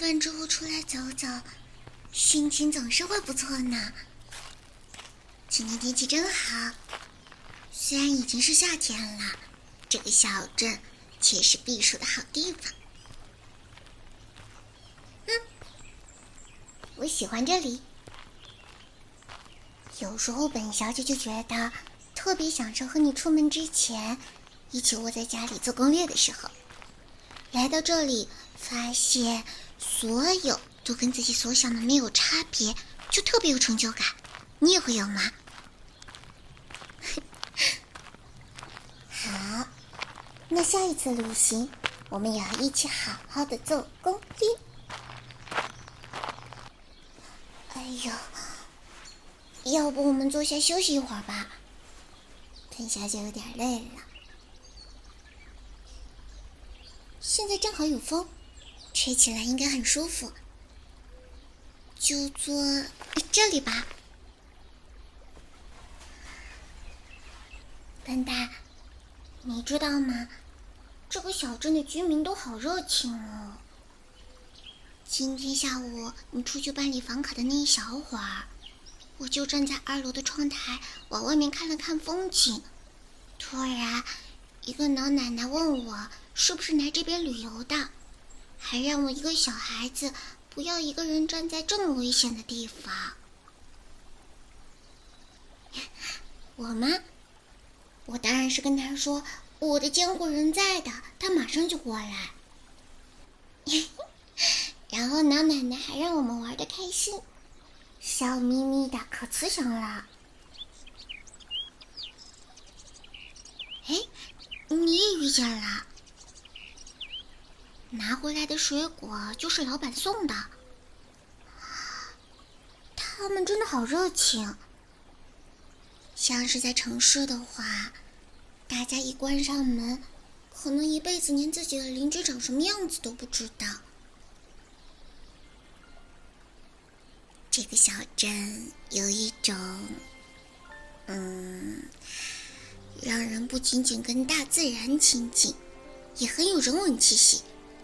饭之后出来走走，心情总是会不错呢。今天天气真好，虽然已经是夏天了，这个小镇却是避暑的好地方。我喜欢这里。有时候本小姐就觉得特别享受和你出门之前一起窝在家里做攻略的时候，来到这里发现所有都跟自己所想的没有差别，就特别有成就感。你也会有吗？好，那下一次旅行我们也要一起好好的做攻略。哎呦，要不我们坐下休息一会儿吧，本小姐有点累了。现在正好有风，吹起来应该很舒服，就坐这里吧。笨蛋，你知道吗？这个小镇的居民都好热情哦。今天下午你出去办理房卡的那一小会儿，我就站在2楼的窗台往外面看了看风景，突然一个老奶奶问我是不是来这边旅游的，还让我一个小孩子不要一个人站在这么危险的地方。我吗？我当然是跟他说我的监护人在的，他马上就过来。然后老奶奶还让我们玩得开心，笑眯眯的，可慈祥了。哎，你也遇见了？拿回来的水果就是老板送的。他们真的好热情。像是在城市的话，大家一关上门，可能一辈子连自己的邻居长什么样子都不知道。这个小镇有一种让人不仅仅跟大自然亲近，也很有人文气息。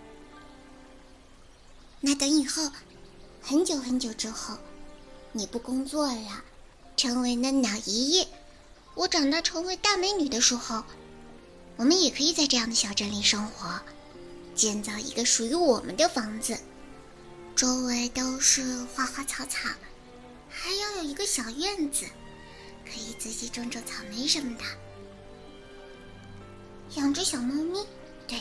那等以后很久很久之后，你不工作了，成为了老爷爷，我长大成为大美女的时候，我们也可以在这样的小镇里生活，建造一个属于我们的房子，周围都是花花草草，还要有一个小院子，可以自己种种草莓什么的，养只小猫咪。对，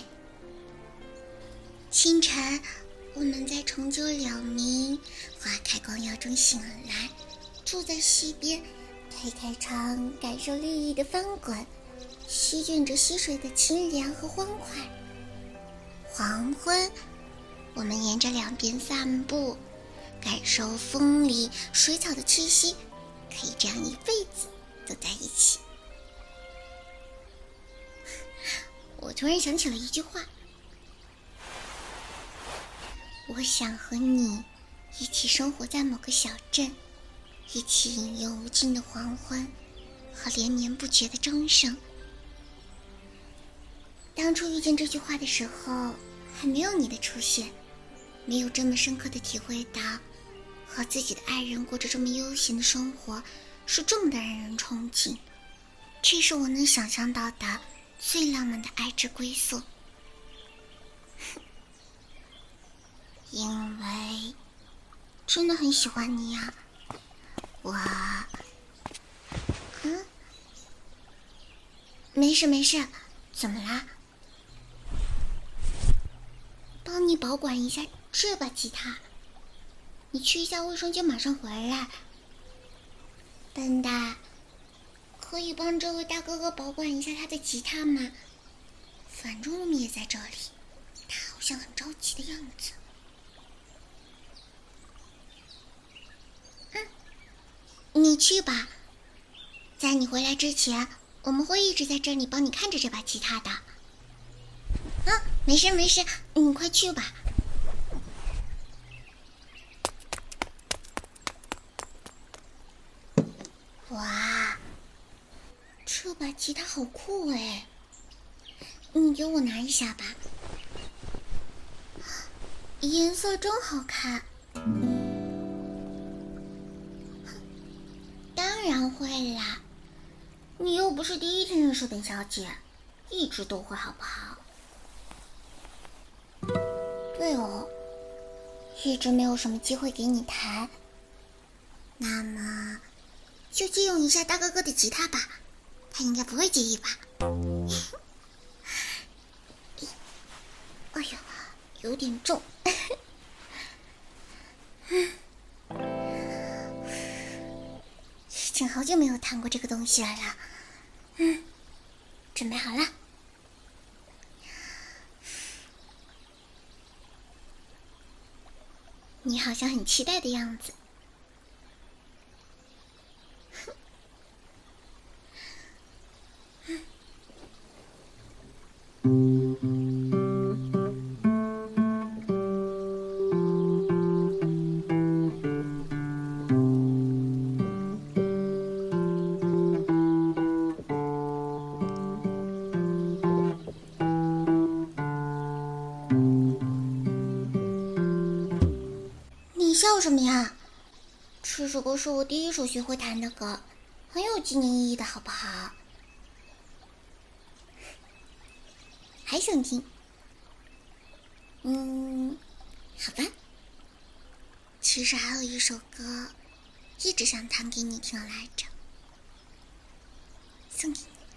清晨我们在重九两明花开光耀中醒来，住在溪边，推开窗，感受绿意的翻滚，席卷着溪水的清凉和欢快。黄昏，我们沿着两边散步，感受风里水草的气息，可以这样一辈子都在一起。我突然想起了一句话，我想和你一起生活在某个小镇，一起饮用无尽的黄昏和连绵不绝的钟声。当初遇见这句话的时候，还没有你的出现，没有这么深刻的体会到和自己的爱人过着这么悠闲的生活是这么的让人憧憬。这是我能想象到的最浪漫的爱之归宿。因为真的很喜欢你呀，我没事没事，怎么啦？帮你保管一下这把吉他，你去一下卫生间，马上回来。笨蛋，可以帮这位大哥哥保管一下他的吉他吗？反正我们也在这里，他好像很着急的样子。你去吧，在你回来之前，我们会一直在这里帮你看着这把吉他的。没事没事，你快去吧。哇，这把吉他好酷哎！你给我拿一下吧。 颜色真好看。当然会啦，你又不是第一天认识本小姐，一直都会好不好？对哦，一直没有什么机会给你弹，那么就借用一下大哥哥的吉他吧，他应该不会介意吧？哎呀，有点重。已经好久没有弹过这个东西了啦。准备好了。你好像很期待的样子。你笑什么呀？这首歌是我第一首学会弹的歌，很有纪念意义的好不好？还想听？好吧。其实还有一首歌，一直想弹给你听来着，送给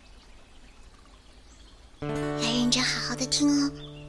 你，要认真好好的听哦。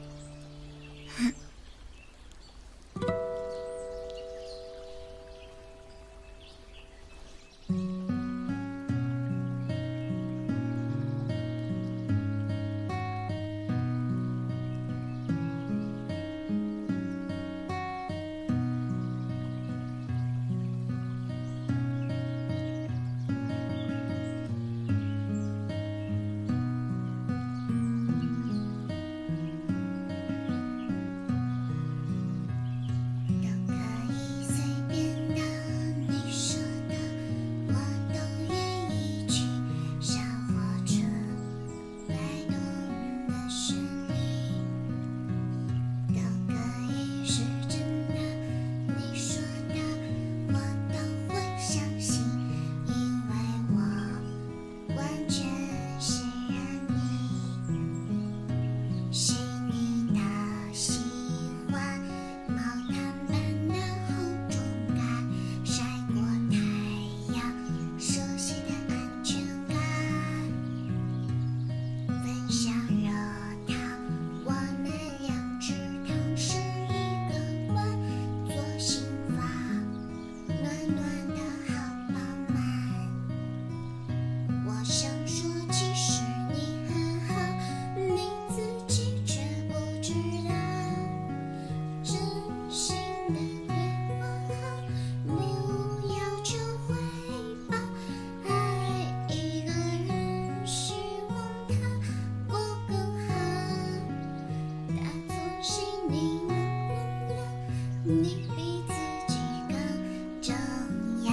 你比自己更重要。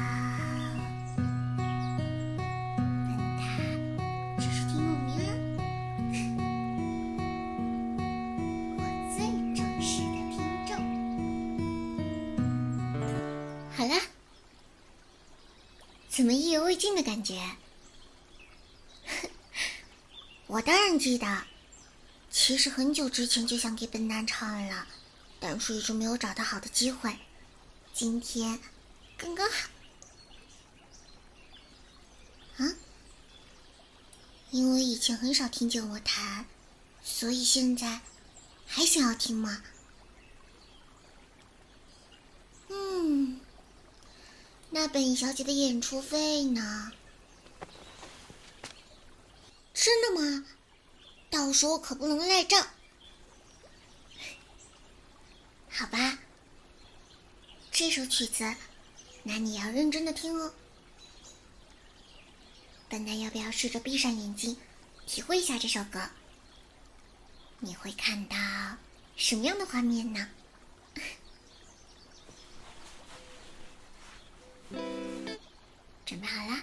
笨蛋，只是听入迷了。我最忠实的听众。好了，怎么意犹未尽的感觉？我当然记得，其实很久之前就想给笨蛋唱了。但是一直没有找到好的机会，今天刚刚好。因为以前很少听见我弹，所以现在还想要听吗？那本小姐的演出费呢？真的吗？到时候可不能赖账。好吧，这首曲子，那你要认真的听哦。笨蛋要不要试着闭上眼睛，体会一下这首歌？你会看到什么样的画面呢？准备好了？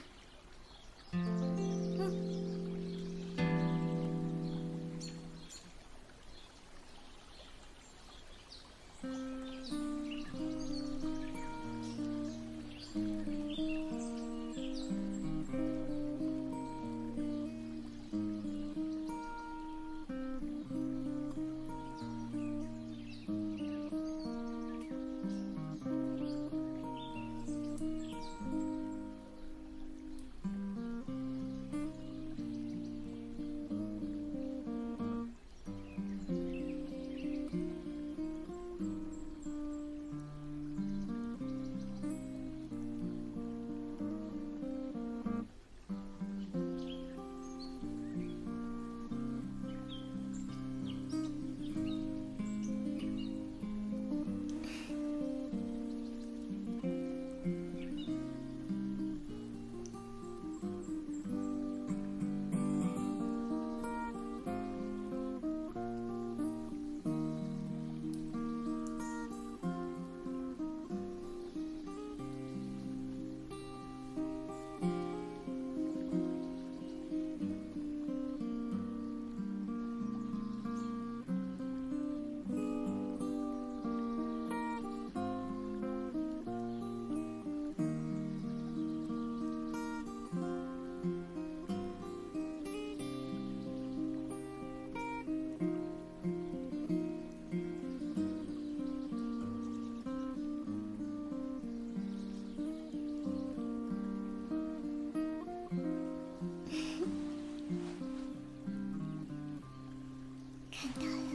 看到了，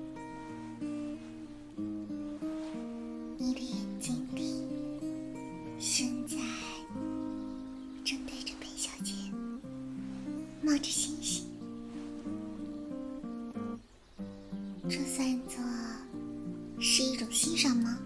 你的眼睛里现在正对着本小姐冒着星星，这算作是一种欣赏吗？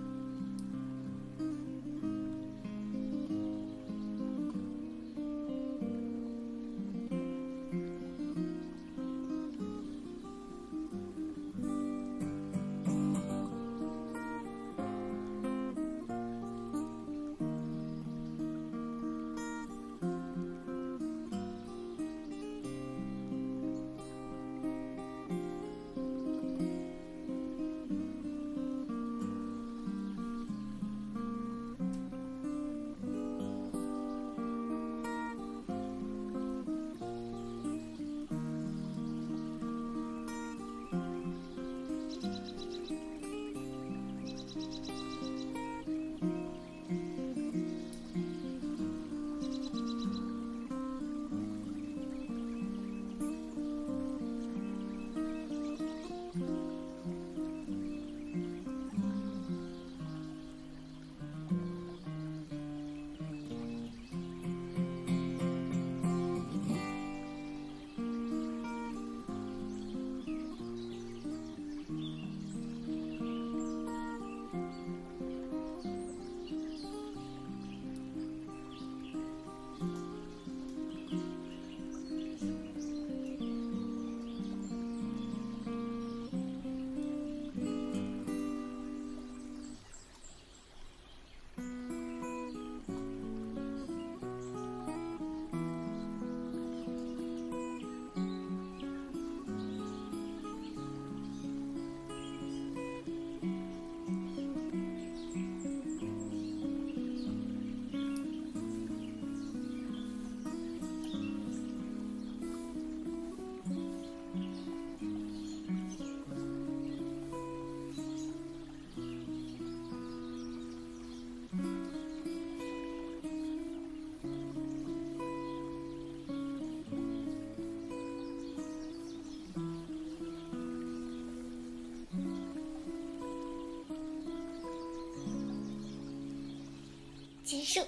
结束。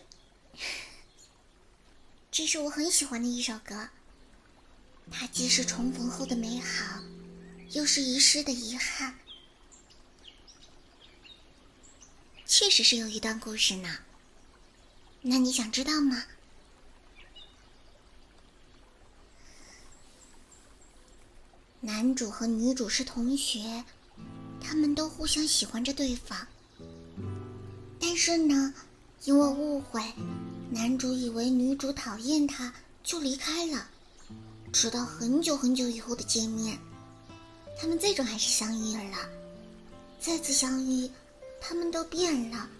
这是我很喜欢的一首歌，它既是重逢后的美好，又是遗失的遗憾。确实是有一段故事呢，那你想知道吗？男主和女主是同学，他们都互相喜欢着对方。但是呢，因为误会，男主以为女主讨厌他，就离开了。直到很久很久以后的见面，他们最终还是相遇了。再次相遇，他们都变了。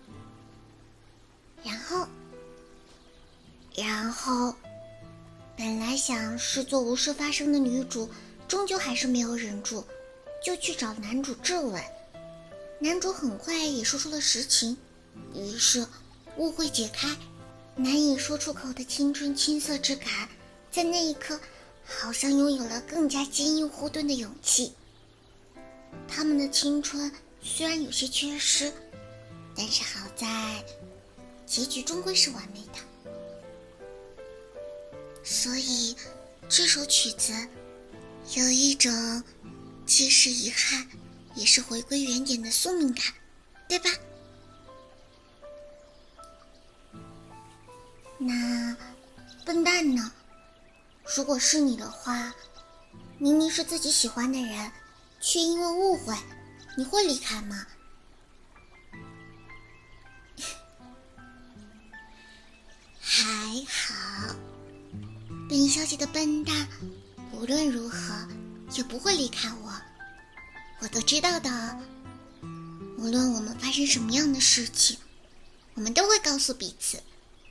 然后，本来想视作无事发生的女主，终究还是没有忍住，就去找男主质问。男主很快也说出了实情，于是误会解开，难以说出口的青春青涩之感，在那一刻好像拥有了更加坚硬护盾的勇气。他们的青春虽然有些缺失，但是好在结局终归是完美的。所以这首曲子有一种既是遗憾也是回归原点的宿命感，对吧？那笨蛋呢？如果是你的话，明明是自己喜欢的人，却因为误会，你会离开吗？还好，本小姐的笨蛋无论如何也不会离开我，我都知道的。无论我们发生什么样的事情，我们都会告诉彼此。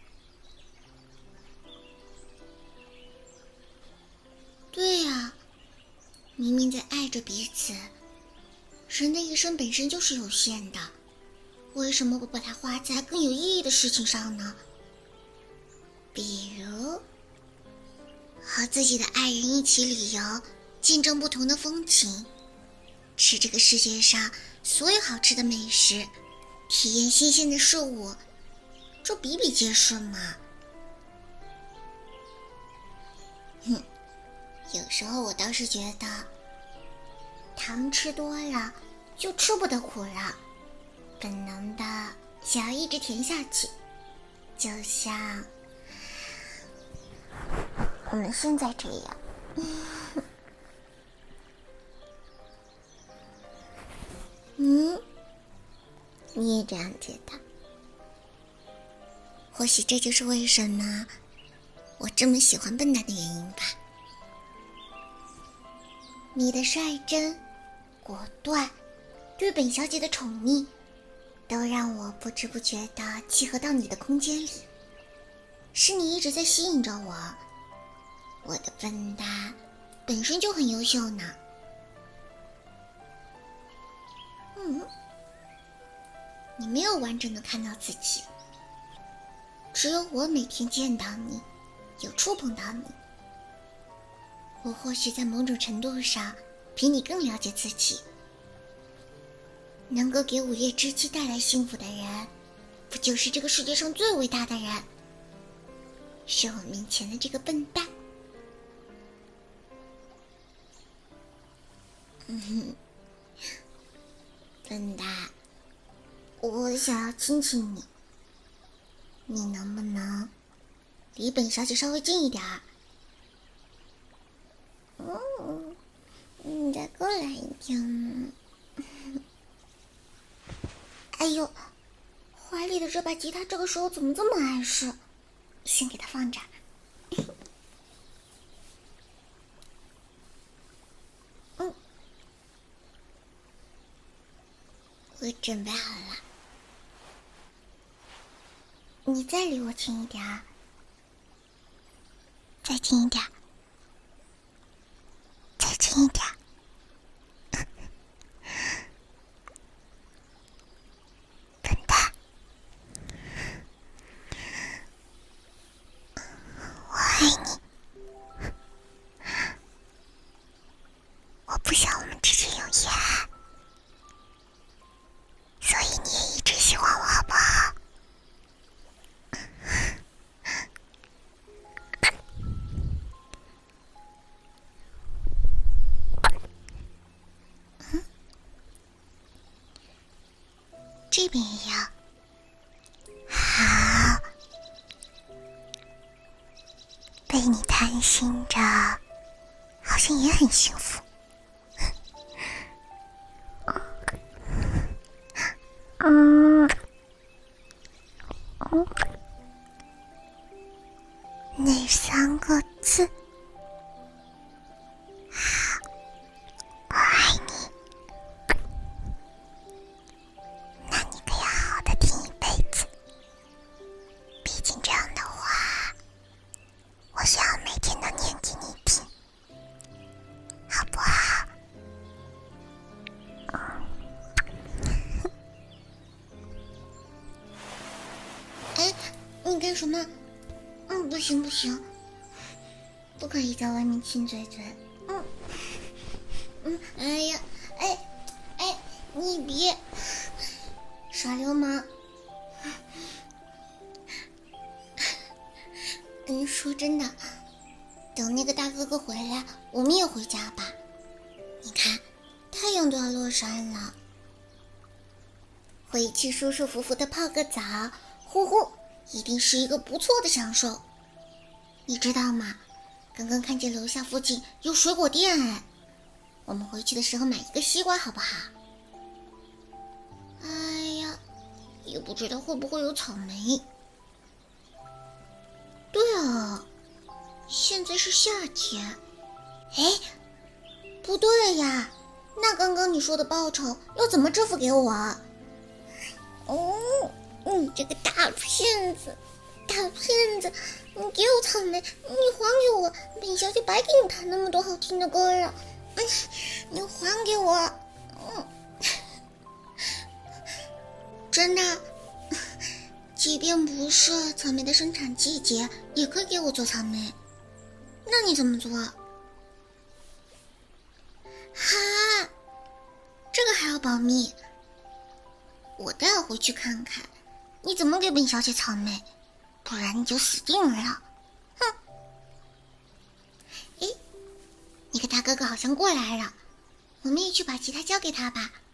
对呀，明明在爱着彼此，人的一生本身就是有限的，为什么不把它花在更有意义的事情上呢？比如和自己的爱人一起旅游， 见证不同的风景，吃这个世界上所有好吃的美食，体验新鲜的事物，这比比皆是嘛。有时候我倒是觉得，糖吃多了就吃不得苦了，本能的想要一直甜下去，就像我们现在这样。你也这样觉得？或许这就是为什么我这么喜欢笨蛋的原因吧。你的率真、果断，对本小姐的宠溺，都让我不知不觉地契合到你的空间里。是你一直在吸引着我，我的笨蛋本身就很优秀呢。你没有完整的看到自己，只有我每天见到你，有触碰到你。我或许在某种程度上比你更了解自己。能够给午夜之妻带来幸福的人，不就是这个世界上最伟大的人？是我面前的这个笨蛋。笨蛋，我想要亲亲你，你能不能离本小姐稍微近一点儿？你再过来一点。哎呦，怀里的这把吉他这个时候怎么这么碍事？先给它放这儿。我准备好了，你再离我近一点儿，再近一点儿，再近一点儿。笨蛋，我爱你，我不想我们之间有遗憾，所以你也一直喜欢我，好不好？这边也要。好，被你贪心着，好像也很幸福。那3个字，好，我爱你。那你可要好好的听一辈子，毕竟这样的话，我想要每天都念给你听，好不好？哎，你干什么？不行不行，不可以在外面亲嘴嘴。哎呀，哎，你别耍流氓。说真的，等那个大哥哥回来，我们也回家吧。你看，太阳都要落山了，回去舒舒服服的泡个澡，呼呼，一定是一个不错的享受。你知道吗？刚刚看见楼下附近有水果店哎，我们回去的时候买一个西瓜好不好？哎呀，也不知道会不会有草莓。对啊，现在是夏天。哎，不对呀，那刚刚你说的报酬要怎么支付给我？你这个大骗子！大骗子，你给我草莓，你还给我，本小姐白给你弹那么多好听的歌了，你还给我。真的，即便不是草莓的生产季节，也可以给我做草莓。那你怎么做？ 哈，这个还要保密？我带回去看看，你怎么给本小姐草莓，不然你就死定了。哼！诶，你个大哥哥好像过来了，我们也去把吉他交给他吧。